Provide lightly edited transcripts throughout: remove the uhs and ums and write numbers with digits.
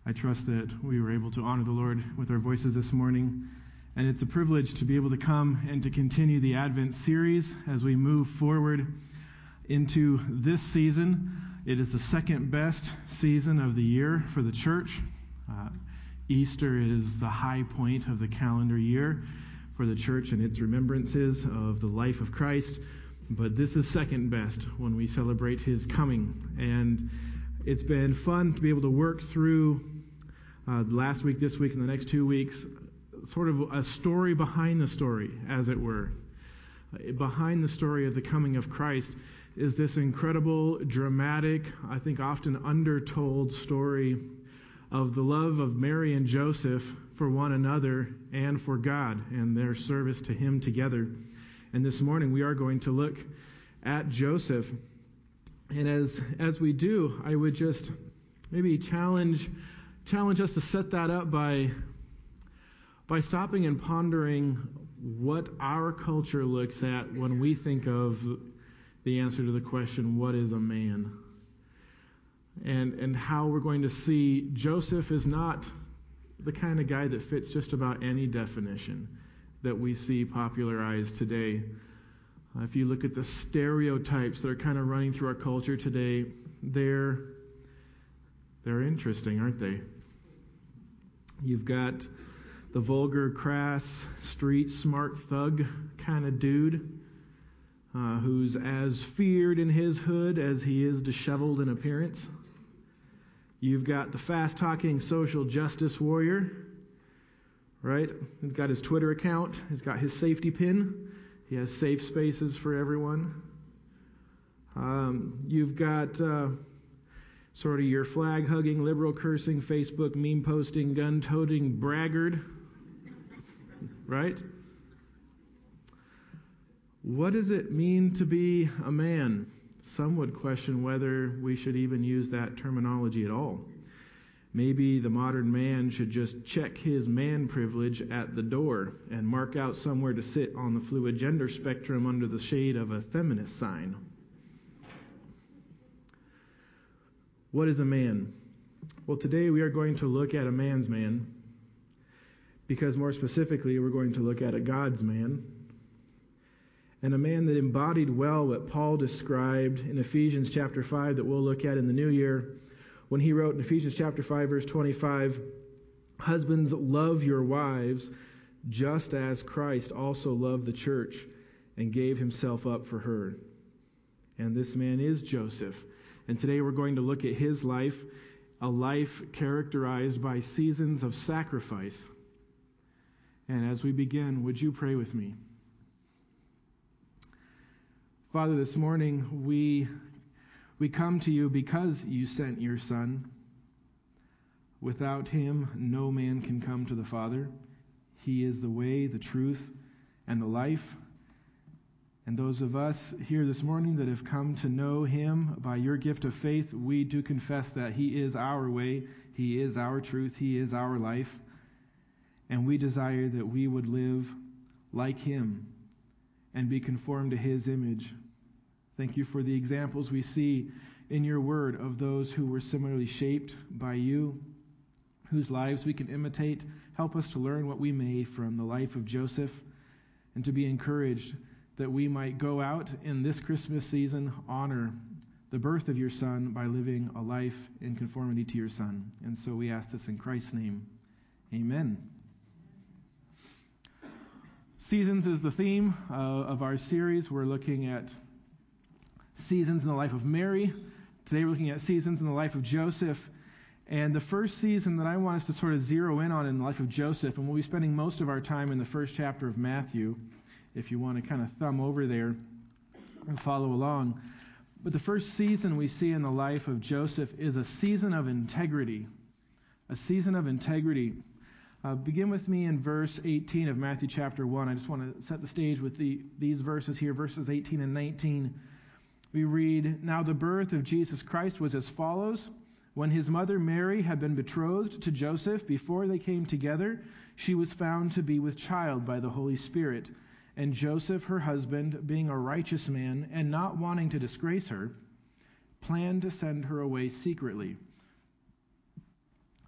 I trust that we were able to honor the Lord with our voices this morning. And it's a privilege to be able to come and to continue the Advent series as we move forward into this season. It is the second best season of the year for the church. Easter is the high point of the calendar year for the church and its remembrances of the life of Christ. But this is second best when we celebrate his coming. And it's been fun to be able to work through last week, this week, and the next 2 weeks, sort of a story behind the story, as it were. Behind the story of the coming of Christ is this incredible, dramatic, I think often undertold story of the love of Mary and Joseph for one another and for God and their service to him together. And this morning we are going to look at Joseph. And as we do, I would just maybe challenge us to set that up by stopping and pondering what our culture looks at when we think of the answer to the question, what is a man? And how we're going to see Joseph is not the kind of guy that fits just about any definition that we see popularized today. If you look at the stereotypes that are kind of running through our culture today, they're interesting, aren't they? You've got the vulgar, crass, street smart thug kind of dude who's as feared in his hood as he is disheveled in appearance. You've got the fast-talking social justice warrior, right? He's got his Twitter account. He's got his safety pin. He has safe spaces for everyone. You've got sort of your flag-hugging, liberal-cursing, Facebook meme-posting, gun-toting braggart, right? What does it mean to be a man? Some would question whether we should even use that terminology at all. Maybe the modern man should just check his man privilege at the door and mark out somewhere to sit on the fluid gender spectrum under the shade of a feminist sign. What is a man? Well, today we are going to look at a man's man, because more specifically we're going to look at a God's man, and a man that embodied well what Paul described in Ephesians chapter 5 that we'll look at in the new year, when he wrote in Ephesians chapter 5 verse 25, "Husbands, love your wives just as Christ also loved the church and gave himself up for her." And this man is Joseph. And today we're going to look at his life, a life characterized by seasons of sacrifice. And as we begin, would you pray with me? Father, this morning we come to you because you sent your Son. Without him, no man can come to the Father. He is the way, the truth, and the life. And those of us here this morning that have come to know him by your gift of faith, we do confess that he is our way, he is our truth, he is our life. And we desire that we would live like him and be conformed to his image. Thank you for the examples we see in your word of those who were similarly shaped by you, whose lives we can imitate. Help us to learn what we may from the life of Joseph, and to be encouraged that we might go out in this Christmas season, honor the birth of your Son by living a life in conformity to your Son. And so we ask this in Christ's name. Amen. Seasons is the theme of our series. We're looking at seasons in the life of Mary. Today we're looking at seasons in the life of Joseph. And the first season that I want us to sort of zero in on in the life of Joseph, and we'll be spending most of our time in the first chapter of Matthew, if you want to kind of thumb over there and follow along. But the first season we see in the life of Joseph is a season of integrity. A season of integrity. Begin with me in verse 18 of Matthew chapter 1. I just want to set the stage with these verses here, verses 18 and 19. We read, "Now the birth of Jesus Christ was as follows. When his mother Mary had been betrothed to Joseph, before they came together, she was found to be with child by the Holy Spirit. And Joseph, her husband, being a righteous man and not wanting to disgrace her, planned to send her away secretly.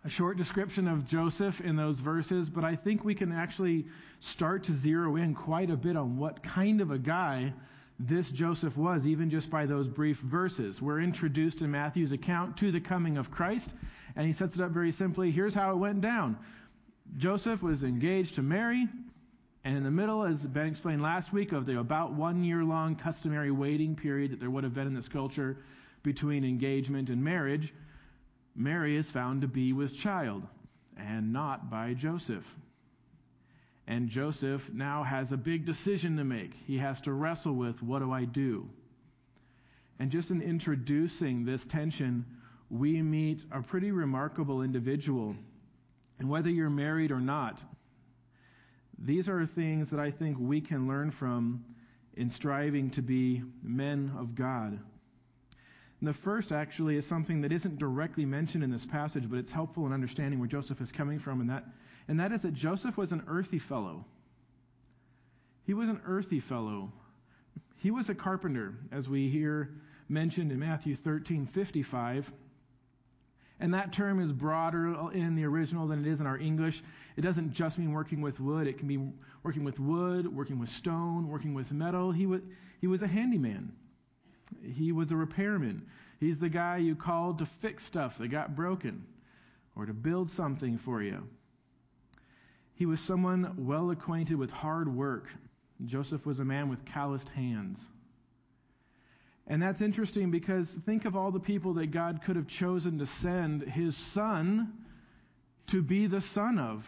a short description of Joseph in those verses, but I think we can actually start to zero in quite a bit on what kind of a guy this Joseph was, even just by those brief verses. We're introduced in Matthew's account to the coming of Christ, and he sets it up very simply. Here's how it went down. Joseph was engaged to Mary, and in the middle, as Ben explained last week, of the about 1 year long customary waiting period that there would have been in this culture between engagement and marriage, Mary is found to be with child, and not by Joseph. And Joseph now has a big decision to make. He has to wrestle with, what do I do? And just in introducing this tension, we meet a pretty remarkable individual. And whether you're married or not, these are things that I think we can learn from in striving to be men of God. And the first actually is something that isn't directly mentioned in this passage, but it's helpful in understanding where Joseph is coming from, and that is that Joseph was an earthy fellow. He was an earthy fellow. He was a carpenter, as we hear mentioned in Matthew 13:55. And that term is broader in the original than it is in our English. It doesn't just mean working with wood. It can be working with wood, working with stone, working with metal. He was a handyman. He was a repairman. He's the guy you called to fix stuff that got broken or to build something for you. He was someone well acquainted with hard work. Joseph was a man with calloused hands. And that's interesting because think of all the people that God could have chosen to send his son to be the son of.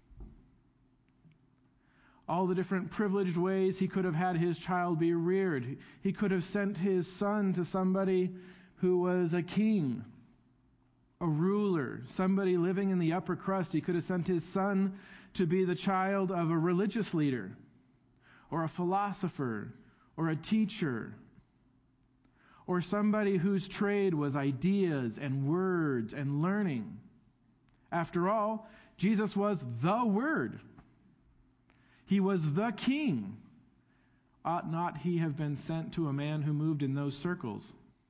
All the different privileged ways he could have had his child be reared. He could have sent his son to somebody who was a king, a ruler, somebody living in the upper crust. He could have sent his son to be the child of a religious leader, or a philosopher, or a teacher, or somebody whose trade was ideas and words and learning. After all, Jesus was the Word. He was the King. Ought not he have been sent to a man who moved in those circles?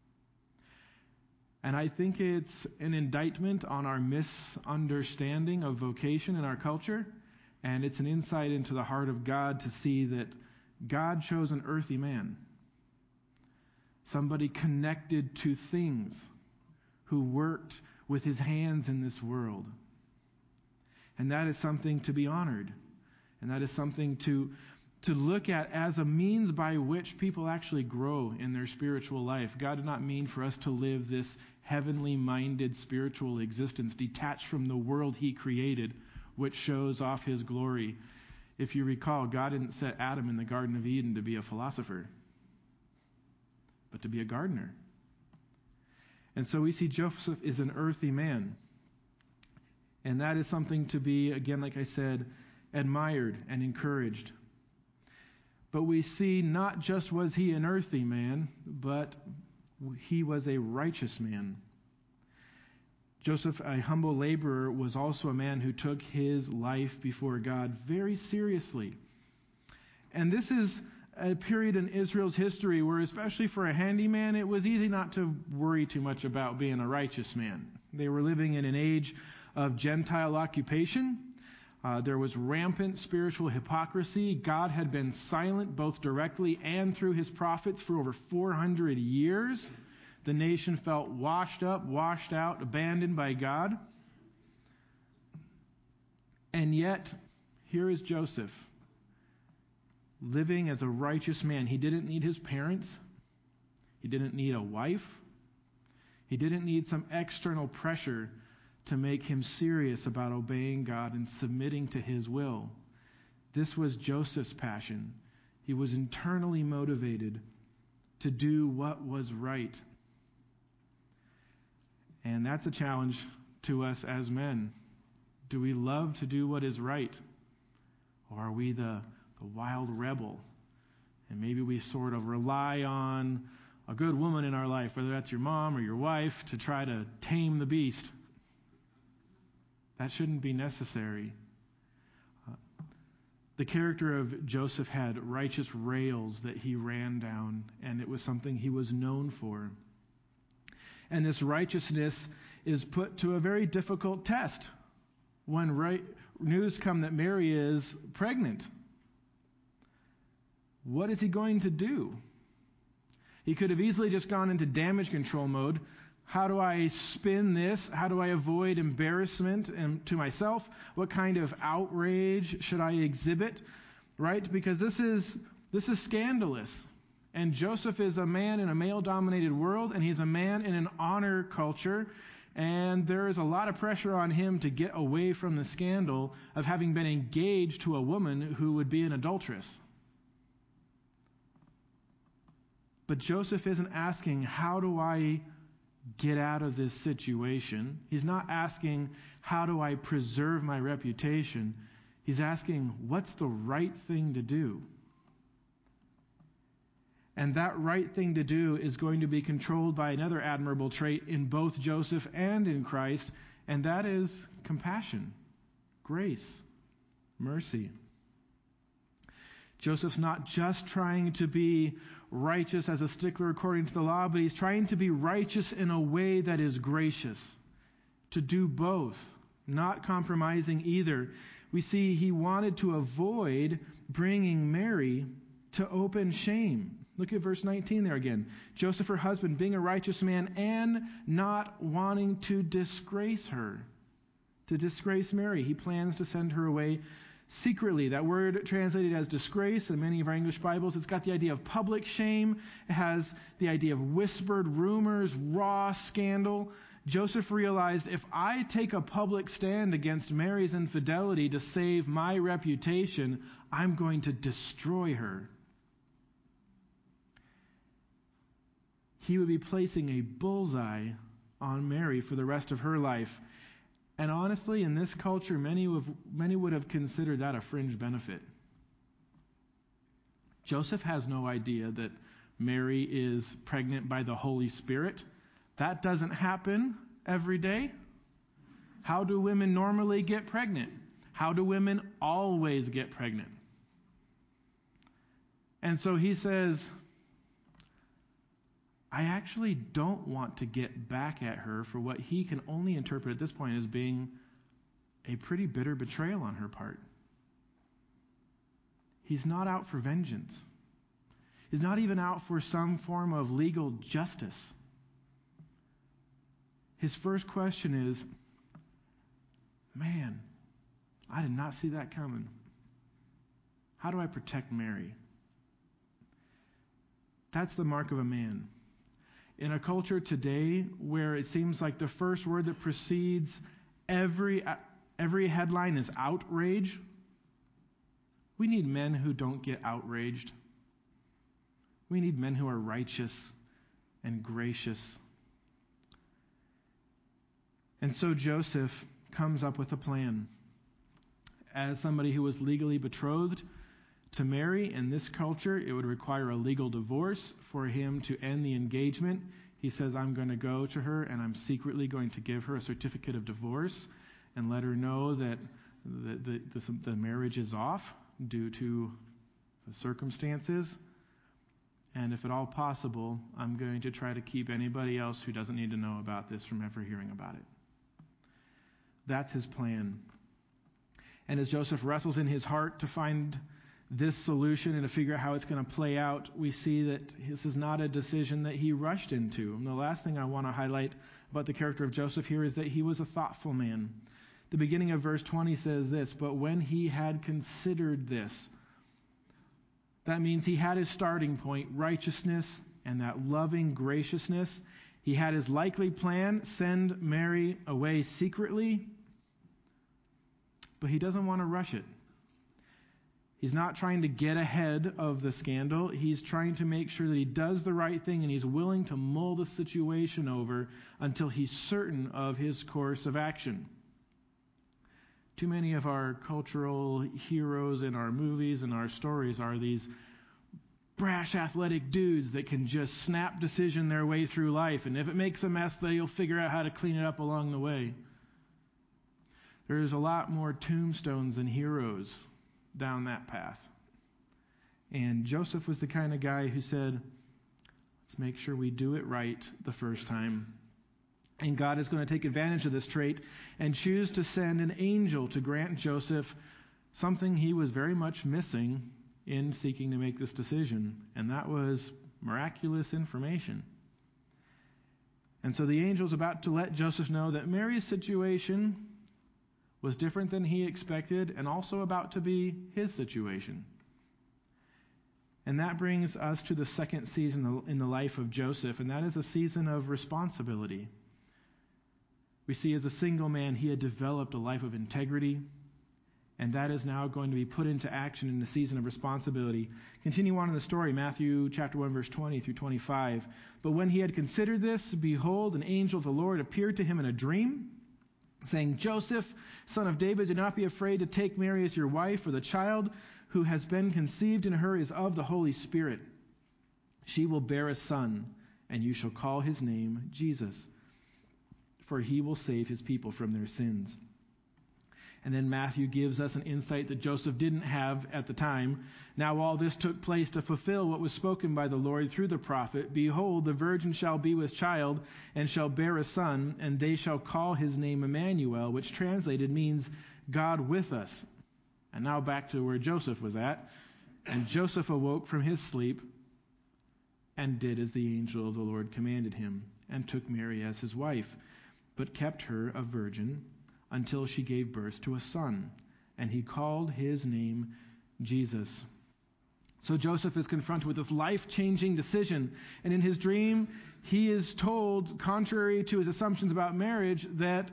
And I think it's an indictment on our misunderstanding of vocation in our culture, and it's an insight into the heart of God to see that God chose an earthy man, somebody connected to things, who worked with his hands in this world. And that is something to be honored. And that is something to look at as a means by which people actually grow in their spiritual life. God did not mean for us to live this heavenly-minded spiritual existence detached from the world he created, which shows off his glory. If you recall, God didn't set Adam in the Garden of Eden to be a philosopher, but to be a gardener. And so we see Joseph is an earthy man. And that is something to be, again, like I said, admired and encouraged. But we see not just was he an earthy man, but he was a righteous man. Joseph, a humble laborer, was also a man who took his life before God very seriously. And this is a period in Israel's history where, especially for a handyman, it was easy not to worry too much about being a righteous man. They were living in an age of Gentile occupation. There was rampant spiritual hypocrisy. God had been silent both directly and through his prophets for over 400 years. The nation felt washed up, washed out, abandoned by God. And yet, here is Joseph, living as a righteous man. He didn't need his parents. He didn't need a wife. He didn't need some external pressure to make him serious about obeying God and submitting to his will. This was Joseph's passion. He was internally motivated to do what was right. And that's a challenge to us as men. Do we love to do what is right? Or are we the wild rebel? And maybe we sort of rely on a good woman in our life, whether that's your mom or your wife, to try to tame the beast. That shouldn't be necessary. The character of Joseph had righteous rails that he ran down, and it was something he was known for. And this righteousness is put to a very difficult test when news come that Mary is pregnant. What is he going to do? He could have easily just gone into damage control mode. How do I spin this? How do I avoid embarrassment to myself? What kind of outrage should I exhibit? Right? Because this is scandalous. And Joseph is a man in a male-dominated world, and he's a man in an honor culture. And there is a lot of pressure on him to get away from the scandal of having been engaged to a woman who would be an adulteress. But Joseph isn't asking, how do I get out of this situation? He's not asking, how do I preserve my reputation? He's asking, what's the right thing to do? And that right thing to do is going to be controlled by another admirable trait in both Joseph and in Christ, and that is compassion, grace, mercy. Joseph's not just trying to be righteous as a stickler according to the law, but he's trying to be righteous in a way that is gracious. To do both, not compromising either. We see he wanted to avoid bringing Mary to open shame. Look at verse 19 there again. Joseph, her husband, being a righteous man and not wanting to disgrace her, to disgrace Mary, he plans to send her away secretly. That word translated as disgrace in many of our English Bibles, it's got the idea of public shame. It has the idea of whispered rumors, raw scandal. Joseph realized, if I take a public stand against Mary's infidelity to save my reputation, I'm going to destroy her. He would be placing a bullseye on Mary for the rest of her life. And honestly, in this culture, many would have considered that a fringe benefit. Joseph has no idea that Mary is pregnant by the Holy Spirit. That doesn't happen every day. How do women normally get pregnant? How do women always get pregnant? And so he says, I actually don't want to get back at her for what he can only interpret at this point as being a pretty bitter betrayal on her part. He's not out for vengeance. He's not even out for some form of legal justice. His first question is, man, I did not see that coming. How do I protect Mary? That's the mark of a man. In a culture today where it seems like the first word that precedes every headline is outrage, we need men who don't get outraged. We need men who are righteous and gracious. And so Joseph comes up with a plan. As somebody who was legally betrothed to Mary, in this culture, it would require a legal divorce for him to end the engagement. He says, I'm going to go to her and I'm secretly going to give her a certificate of divorce and let her know that the marriage is off due to the circumstances. And if at all possible, I'm going to try to keep anybody else who doesn't need to know about this from ever hearing about it. That's his plan. And as Joseph wrestles in his heart to find this solution and to figure out how it's going to play out, we see that this is not a decision that he rushed into. And the last thing I want to highlight about the character of Joseph here is that he was a thoughtful man. The beginning of verse 20 says this, but when he had considered this, that means he had his starting point, righteousness and that loving graciousness. He had his likely plan, send Mary away secretly, but he doesn't want to rush it. He's not trying to get ahead of the scandal. He's trying to make sure that he does the right thing, and he's willing to mull the situation over until he's certain of his course of action. Too many of our cultural heroes in our movies and our stories are these brash athletic dudes that can just snap decision their way through life, and if it makes a mess, they'll figure out how to clean it up along the way. There's a lot more tombstones than heroes down that path. And Joseph was the kind of guy who said, let's make sure we do it right the first time. And God is going to take advantage of this trait and choose to send an angel to grant Joseph something he was very much missing in seeking to make this decision, and that was miraculous information. And so the angel is about to let Joseph know that Mary's situation was different than he expected, and also about to be his situation. And that brings us to the second season in the life of Joseph, and that is a season of responsibility. We see as a single man, he had developed a life of integrity, and that is now going to be put into action in the season of responsibility. Continue on in the story, Matthew chapter 1, verse 20 through 25. But when he had considered this, behold, an angel of the Lord appeared to him in a dream, saying, Joseph, son of David, do not be afraid to take Mary as your wife, for the child who has been conceived in her is of the Holy Spirit. She will bear a son, and you shall call his name Jesus, for he will save his people from their sins. And then Matthew gives us an insight that Joseph didn't have at the time. Now all this took place to fulfill what was spoken by the Lord through the prophet. Behold, the virgin shall be with child, and shall bear a son, and they shall call his name Emmanuel, which translated means God with us. And now back to where Joseph was at. And Joseph awoke from his sleep, and did as the angel of the Lord commanded him, and took Mary as his wife, but kept her a virgin until she gave birth to a son, and he called his name Jesus. So Joseph is confronted with this life-changing decision, and in his dream, he is told, contrary to his assumptions about Mary, that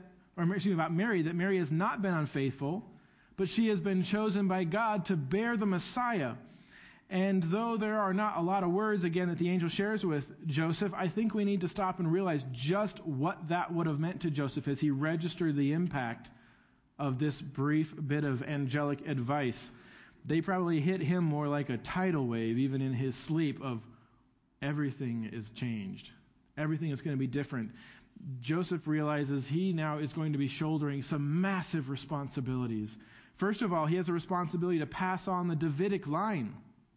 Mary has not been unfaithful, but she has been chosen by God to bear the Messiah. And though there are not a lot of words, again, that the angel shares with Joseph, I think we need to stop and realize just what that would have meant to Joseph as he registered the impact of this brief bit of angelic advice. They probably hit him more like a tidal wave, even in his sleep, of everything is changed. Everything is going to be different. Joseph realizes he now is going to be shouldering some massive responsibilities. First of all, he has a responsibility to pass on the Davidic line.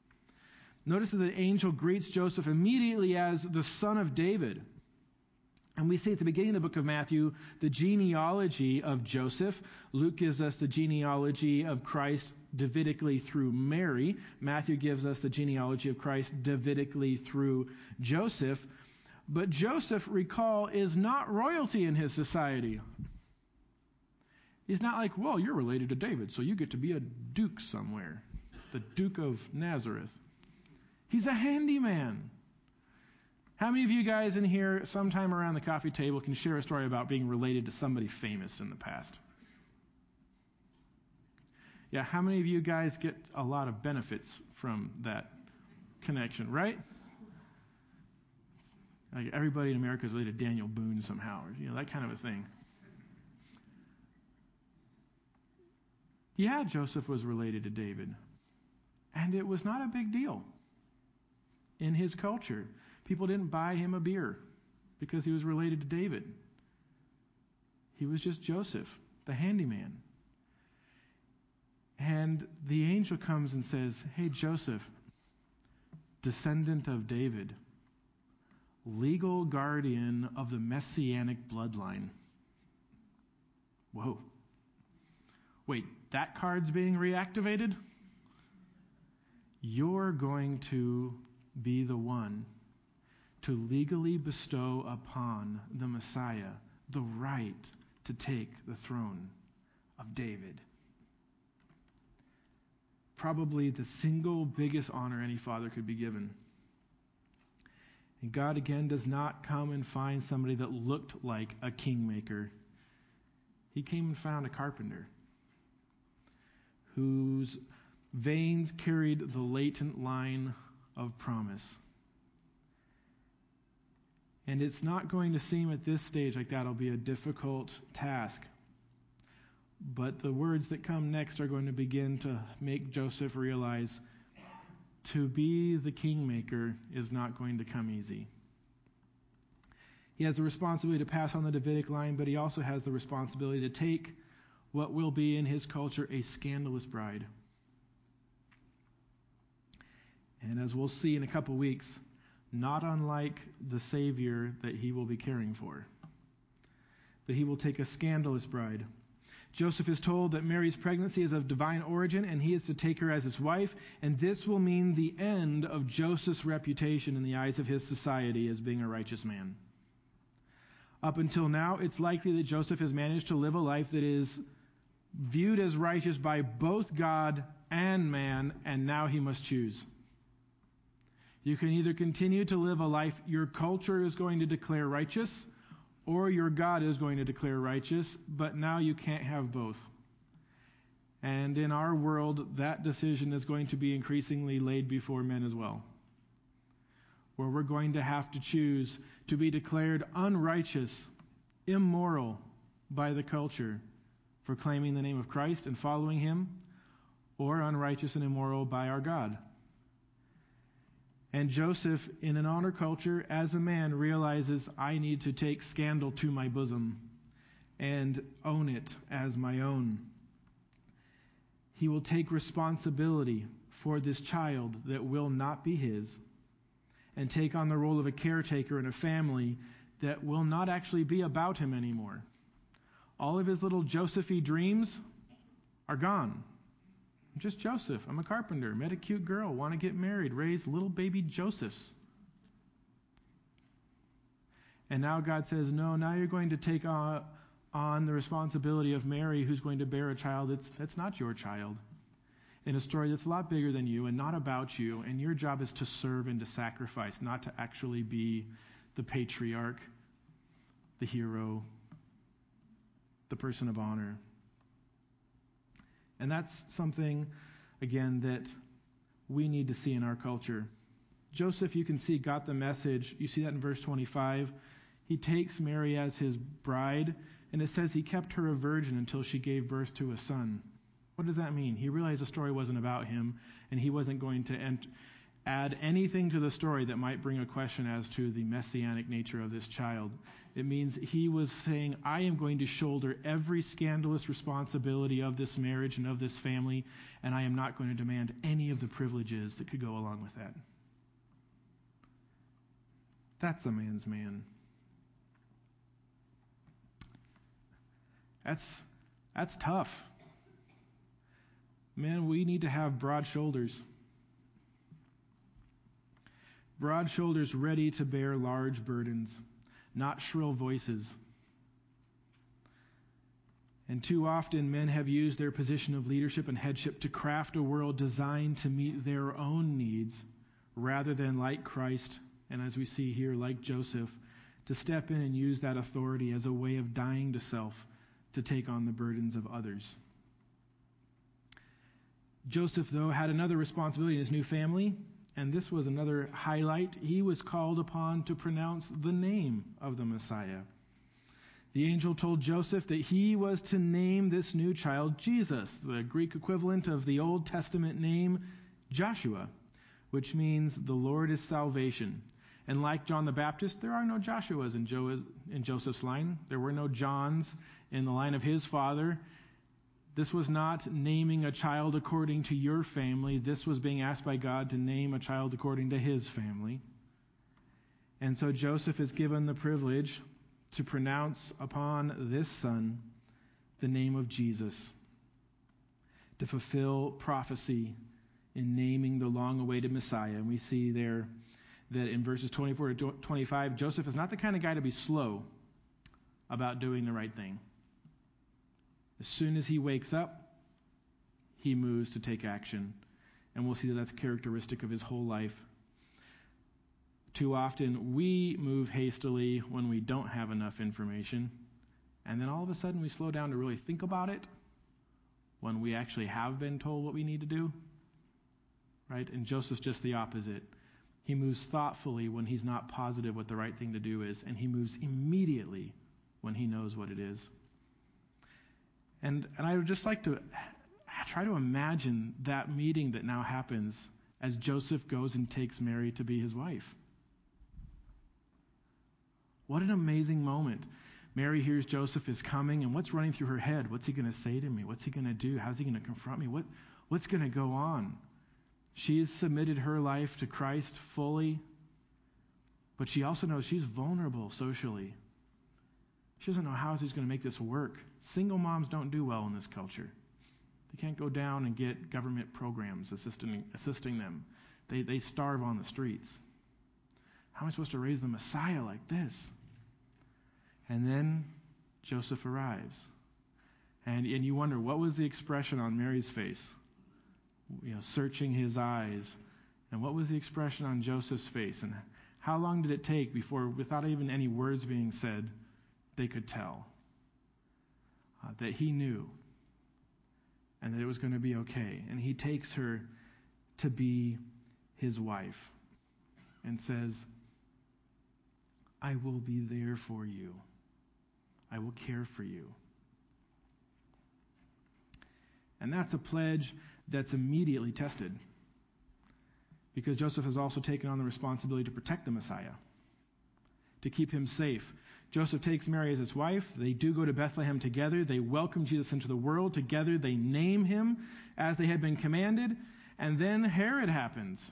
Notice that the angel greets Joseph immediately as the son of David. And we see at the beginning of the book of Matthew the genealogy of Joseph. Luke gives us the genealogy of Christ Davidically through Mary. Matthew gives us the genealogy of Christ Davidically through Joseph. But Joseph, recall, is not royalty in his society. He's not like, well, you're related to David, so you get to be a duke somewhere. The Duke of Nazareth. He's a handyman. How many of you guys in here, sometime around the coffee table, can share a story about being related to somebody famous in the past? Yeah, how many of you guys get a lot of benefits from that connection, right? Like everybody in America is related to Daniel Boone somehow, or that kind of a thing. Yeah, Joseph was related to David, and it was not a big deal. In his culture, people didn't buy him a beer because he was related to David. He was just Joseph, the handyman. And the angel comes and says, hey, Joseph, descendant of David, legal guardian of the messianic bloodline. Whoa. Wait, that card's being reactivated? You're going to be the one to legally bestow upon the Messiah the right to take the throne of David. Probably the single biggest honor any father could be given. And God again does not come and find somebody that looked like a kingmaker. He came and found a carpenter whose veins carried the latent line of promise. And it's not going to seem at this stage like that'll be a difficult task. But the words that come next are going to begin to make Joseph realize to be the kingmaker is not going to come easy. He has the responsibility to pass on the Davidic line, but he also has the responsibility to take what will be in his culture a scandalous bride. And as we'll see in a couple weeks, not unlike the Savior that he will be caring for. but he will take a scandalous bride. Joseph is told that Mary's pregnancy is of divine origin, and he is to take her as his wife, and this will mean the end of Joseph's reputation in the eyes of his society as being a righteous man. Up until now, it's likely that Joseph has managed to live a life that is viewed as righteous by both God and man, and now he must choose. You can either continue to live a life your culture is going to declare righteous, or your God is going to declare righteous, but now you can't have both. And in our world, that decision is going to be increasingly laid before men as well, where we're going to have to choose to be declared unrighteous, immoral by the culture for claiming the name of Christ and following him, or unrighteous and immoral by our God. And Joseph, in an honor culture, as a man, realizes, I need to take scandal to my bosom and own it as my own. He will take responsibility for this child that will not be his, and take on the role of a caretaker in a family that will not actually be about him anymore. All of his little Joseph-y dreams are gone. I'm just Joseph. I'm a carpenter. Met a cute girl. Want to get married. Raise little baby Josephs. And now God says, no, now you're going to take on the responsibility of Mary, who's going to bear a child that's not your child, in a story that's a lot bigger than you and not about you. And your job is to serve and to sacrifice, not to actually be the patriarch, the hero, the person of honor. And that's something, again, that we need to see in our culture. Joseph, you can see, got the message. You see that in verse 25. He takes Mary as his bride, and it says he kept her a virgin until she gave birth to a son. What does that mean? He realized the story wasn't about him, and he wasn't going to add anything to the story that might bring a question as to the messianic nature of this child. It means he was saying, I am going to shoulder every scandalous responsibility of this marriage and of this family, and I am not going to demand any of the privileges that could go along with that. That's a man's man. That's tough. Man, we need to have broad shoulders. Broad shoulders ready to bear large burdens, not shrill voices. And too often men have used their position of leadership and headship to craft a world designed to meet their own needs, rather than, like Christ, and as we see here, like Joseph, to step in and use that authority as a way of dying to self to take on the burdens of others. Joseph, though, had another responsibility in his new family, and this was another highlight. He was called upon to pronounce the name of the Messiah. The angel told Joseph that he was to name this new child Jesus, the Greek equivalent of the Old Testament name Joshua, which means the Lord is salvation. And like John the Baptist, there are no Joshuas in Joseph's line. There were no Johns in the line of his father. This was not naming a child according to your family. This was being asked by God to name a child according to his family. And so Joseph is given the privilege to pronounce upon this son the name of Jesus, to fulfill prophecy in naming the long-awaited Messiah. And we see there that in verses 24 to 25, Joseph is not the kind of guy to be slow about doing the right thing. As soon as he wakes up, he moves to take action. And we'll see that that's characteristic of his whole life. Too often, we move hastily when we don't have enough information. And then all of a sudden, we slow down to really think about it when we actually have been told what we need to do. Right? And Joseph's just the opposite. He moves thoughtfully when he's not positive what the right thing to do is. And he moves immediately when he knows what it is. And I would just like to try to imagine that meeting that now happens as Joseph goes and takes Mary to be his wife. What an amazing moment. Mary hears Joseph is coming, and what's running through her head? What's he going to say to me? What's he going to do? How's he going to confront me? What's going to go on? She's submitted her life to Christ fully, but she also knows she's vulnerable socially. She doesn't know how she's going to make this work. Single moms don't do well in this culture. They can't go down and get government programs assisting them. They starve on the streets. How am I supposed to raise the Messiah like this? And then Joseph arrives. And you wonder, what was the expression on Mary's face? Searching his eyes. And what was the expression on Joseph's face? And how long did it take before, without even any words being said, they could tell that he knew and that it was going to be okay? And he takes her to be his wife and says, I will be there for you. I will care for you. And that's a pledge that's immediately tested, because Joseph has also taken on the responsibility to protect the Messiah, to keep him safe. Joseph takes Mary as his wife. They do go to Bethlehem together. They welcome Jesus into the world together. They name him as they had been commanded. And then Herod happens.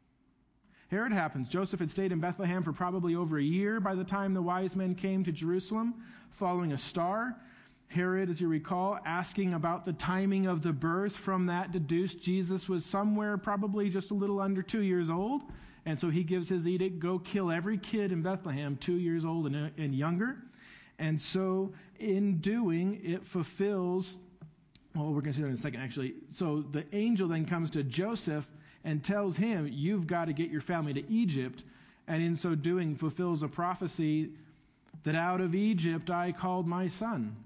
Joseph had stayed in Bethlehem for probably over a year by the time the wise men came to Jerusalem, following a star. Herod, as you recall, asking about the timing of the birth. From that deduced Jesus was somewhere probably just a little under 2 years old. And so he gives his edict, go kill every kid in Bethlehem 2 years old and younger. And so in doing, it fulfills, well, we're going to see that in a second actually. So the angel then comes to Joseph and tells him, you've got to get your family to Egypt. And in so doing, fulfills a prophecy that out of Egypt I called my son.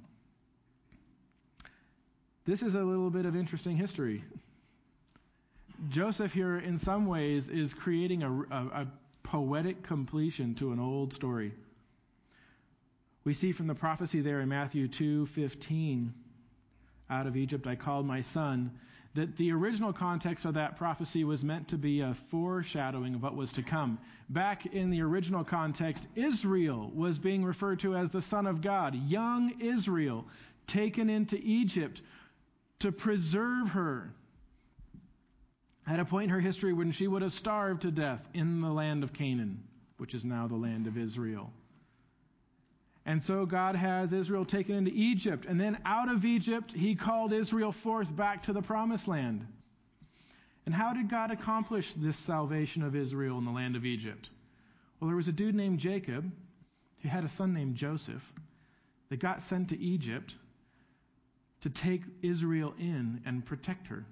This is a little bit of interesting history. Joseph here, in some ways, is creating a poetic completion to an old story. We see from the prophecy there in Matthew 2:15, out of Egypt I called my son, that the original context of that prophecy was meant to be a foreshadowing of what was to come. Back in the original context, Israel was being referred to as the Son of God, young Israel, taken into Egypt to preserve her at a point in her history when she would have starved to death in the land of Canaan, which is now the land of Israel. And so God has Israel taken into Egypt, and then out of Egypt he called Israel forth back to the promised land. And how did God accomplish this salvation of Israel in the land of Egypt? Well, there was a dude named Jacob who had a son named Joseph that got sent to Egypt to take Israel in and protect her.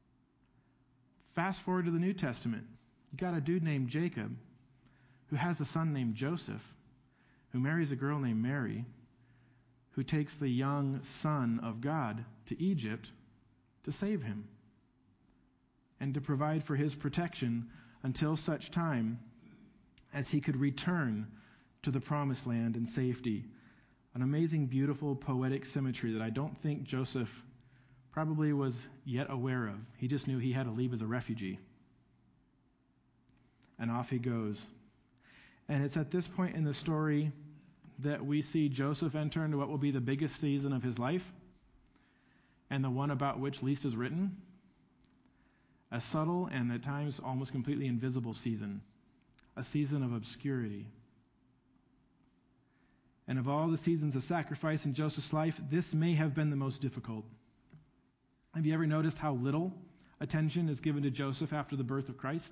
Fast forward to the New Testament. You got a dude named Jacob who has a son named Joseph, who marries a girl named Mary, who takes the young son of God to Egypt to save him and to provide for his protection until such time as he could return to the promised land in safety. An amazing, beautiful, poetic symmetry that I don't think Joseph probably was yet aware of. He just knew he had to leave as a refugee. And off he goes. And it's at this point in the story that we see Joseph enter into what will be the biggest season of his life, and the one about which least is written. A subtle and at times almost completely invisible season. A season of obscurity. And of all the seasons of sacrifice in Joseph's life, this may have been the most difficult. Have you ever noticed how little attention is given to Joseph after the birth of Christ?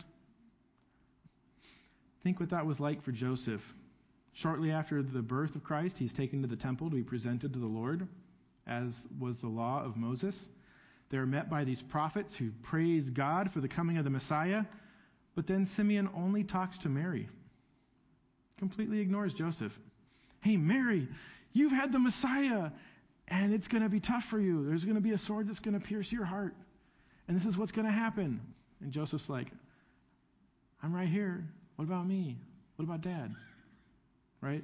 Think what that was like for Joseph. Shortly after the birth of Christ, he's taken to the temple to be presented to the Lord, as was the law of Moses. They're met by these prophets who praise God for the coming of the Messiah, but then Simeon only talks to Mary. Completely ignores Joseph. Hey, Mary, you've had the Messiah, and it's going to be tough for you. There's going to be a sword that's going to pierce your heart, and this is what's going to happen. And Joseph's like, I'm right here. What about me? What about Dad? Right?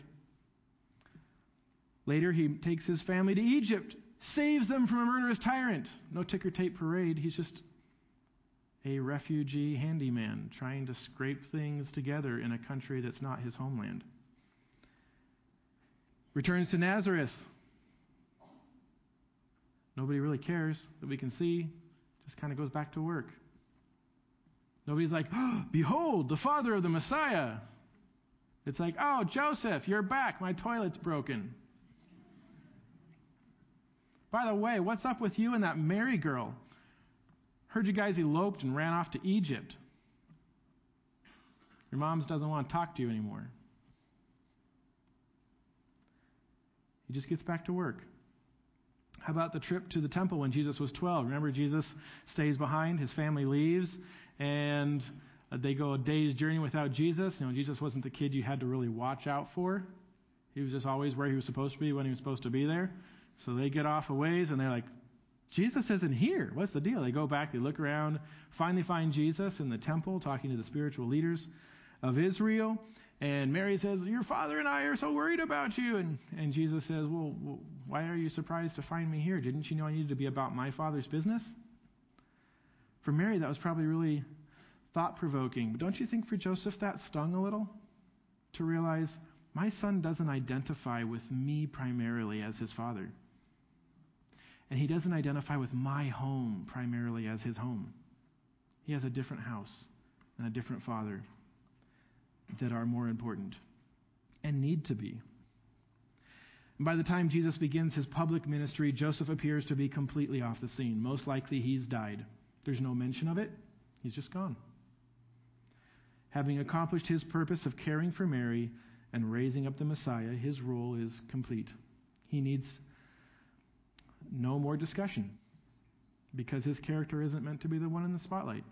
Later, he takes his family to Egypt, saves them from a murderous tyrant. No ticker tape parade. He's just a refugee handyman trying to scrape things together in a country that's not his homeland. Returns to Nazareth. Nobody really cares that we can see. Just kind of goes back to work. Nobody's like, oh, behold, the father of the Messiah. It's like, oh, Joseph, you're back. My toilet's broken. By the way, what's up with you and that Mary girl? Heard you guys eloped and ran off to Egypt. Your mom doesn't want to talk to you anymore. He just gets back to work. How about the trip to the temple when Jesus was 12? Remember, Jesus stays behind, his family leaves, and they go a day's journey without Jesus. Jesus wasn't the kid you had to really watch out for. He was just always where he was supposed to be when he was supposed to be there. So they get off a ways, and they're like, Jesus isn't here. What's the deal? They go back, they look around, finally find Jesus in the temple talking to the spiritual leaders of Israel. And Mary says, your father and I are so worried about you. And Jesus says, well, why are you surprised to find me here? Didn't you know I needed to be about my Father's business? For Mary, that was probably really thought-provoking. But don't you think for Joseph that stung a little? To realize, my son doesn't identify with me primarily as his father. And he doesn't identify with my home primarily as his home. He has a different house and a different father that are more important and need to be. And by the time Jesus begins his public ministry, Joseph appears to be completely off the scene. Most likely he's died. There's no mention of it. He's just gone. Having accomplished his purpose of caring for Mary and raising up the Messiah, his role is complete. He needs no more discussion because his character isn't meant to be the one in the spotlight.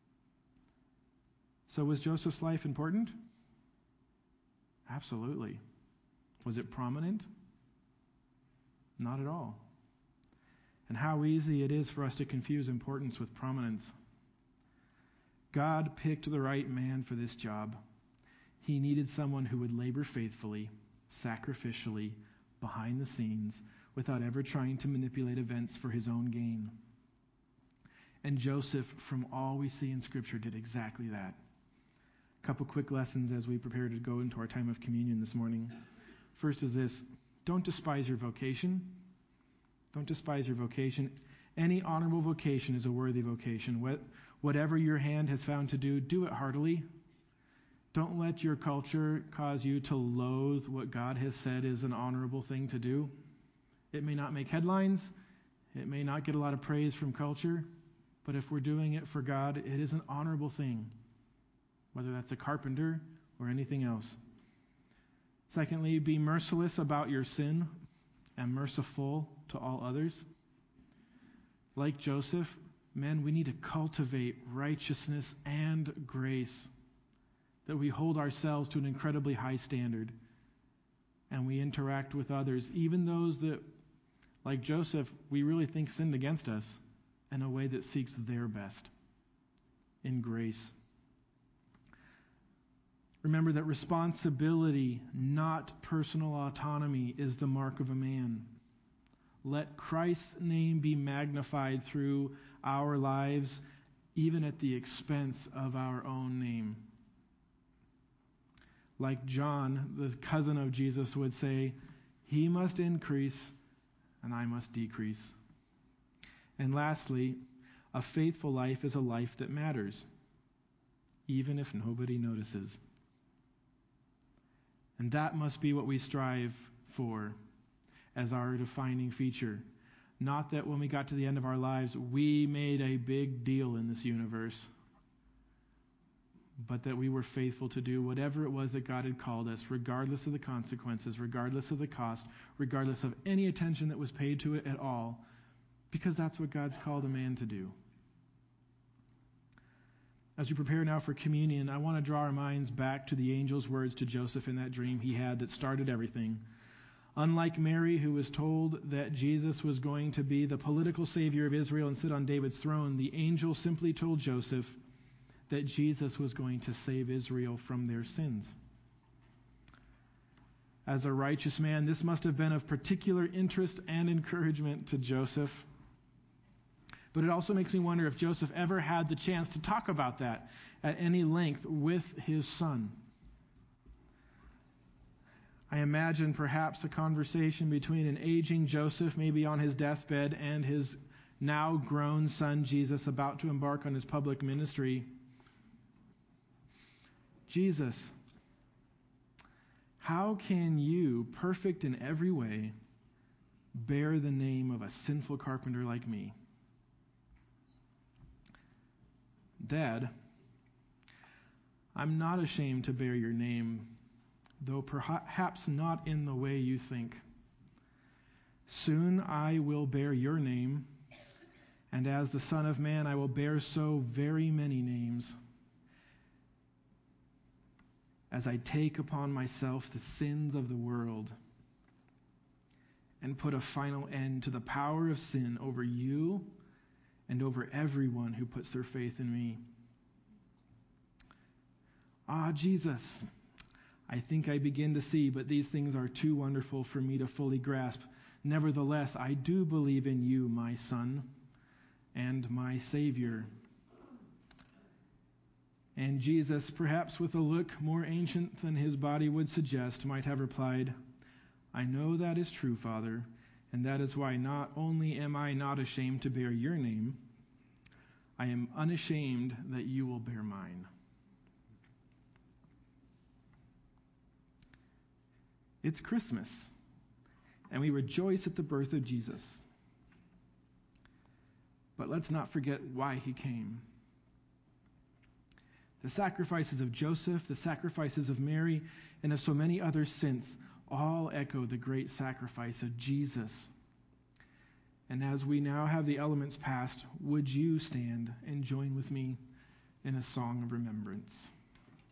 So was Joseph's life important? Absolutely. Was it prominent? Not at all. And how easy it is for us to confuse importance with prominence. God picked the right man for this job. He needed someone who would labor faithfully, sacrificially, behind the scenes, without ever trying to manipulate events for his own gain. And Joseph, from all we see in Scripture, did exactly that. A couple quick lessons as we prepare to go into our time of communion this morning. First is this: don't despise your vocation. Don't despise your vocation. Any honorable vocation is a worthy vocation. Whatever your hand has found to do, do it heartily. Don't let your culture cause you to loathe what God has said is an honorable thing to do. It may not make headlines. It may not get a lot of praise from culture. But if we're doing it for God, it is an honorable thing, whether that's a carpenter or anything else. Secondly, be merciless about your sin and merciful to all others. Like Joseph, men, we need to cultivate righteousness and grace, that we hold ourselves to an incredibly high standard and we interact with others, even those that, like Joseph, we really think sinned against us, in a way that seeks their best in grace. Remember that responsibility, not personal autonomy, is the mark of a man. Let Christ's name be magnified through our lives, even at the expense of our own name. Like John, the cousin of Jesus, would say, he must increase and I must decrease. And lastly, a faithful life is a life that matters, even if nobody notices. And that must be what we strive for as our defining feature. Not that when we got to the end of our lives, we made a big deal in this universe, but that we were faithful to do whatever it was that God had called us, regardless of the consequences, regardless of the cost, regardless of any attention that was paid to it at all, because that's what God's called a man to do. As we prepare now for communion, I want to draw our minds back to the angel's words to Joseph in that dream he had that started everything. Unlike Mary, who was told that Jesus was going to be the political savior of Israel and sit on David's throne, the angel simply told Joseph that Jesus was going to save Israel from their sins. As a righteous man, this must have been of particular interest and encouragement to Joseph. But it also makes me wonder if Joseph ever had the chance to talk about that at any length with his son. I imagine perhaps a conversation between an aging Joseph, maybe on his deathbed, and his now grown son Jesus, about to embark on his public ministry. Jesus, how can you, perfect in every way, bear the name of a sinful carpenter like me. Dad, I'm not ashamed to bear your name, though perhaps not in the way you think. Soon I will bear your name, and as the Son of Man I will bear so very many names, as I take upon myself the sins of the world and put a final end to the power of sin over you and over everyone who puts their faith in me. Ah, Jesus, I think I begin to see, but these things are too wonderful for me to fully grasp. Nevertheless, I do believe in you, my Son and my Savior. And Jesus, perhaps with a look more ancient than his body would suggest, might have replied, I know that is true, Father, and that is why not only am I not ashamed to bear your name, I am unashamed that you will bear mine. It's Christmas, and we rejoice at the birth of Jesus. But let's not forget why he came. The sacrifices of Joseph, the sacrifices of Mary, and of so many others since all echo the great sacrifice of Jesus. And as we now have the elements passed, would you stand and join with me in a song of remembrance?